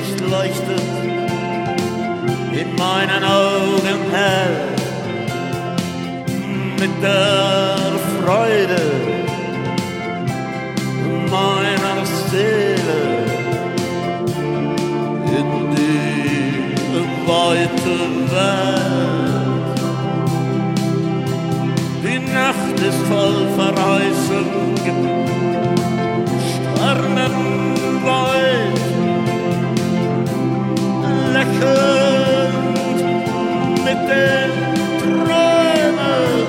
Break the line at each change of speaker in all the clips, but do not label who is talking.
Engelslicht leuchtet in meinen Augen hell mit der Freude meiner Seele in die weite Welt. Die Nacht ist voll Verheißung, sternenweit, lächelnd mit den Träumen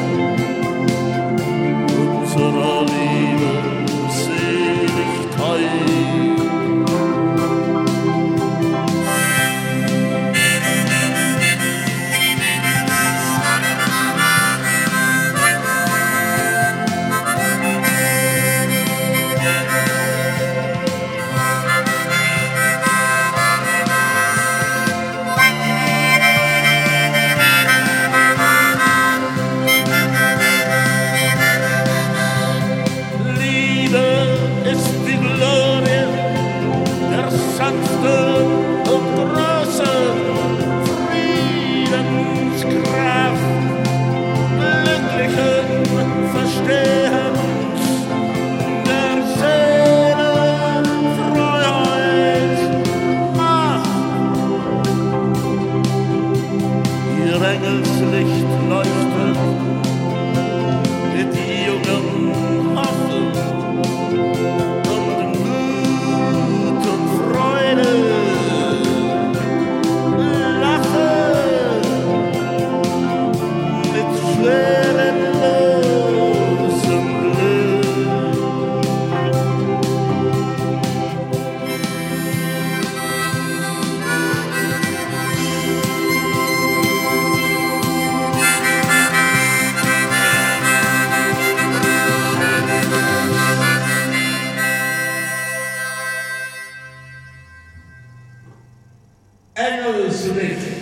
unserer Liebe Seligkeit. Sanfte und große Friedenskraft, glücklichen Verstehens der Seele, Freiheit, Macht. Ihr Engelslicht leuchtet mit jungem Hoffen Engelslicht.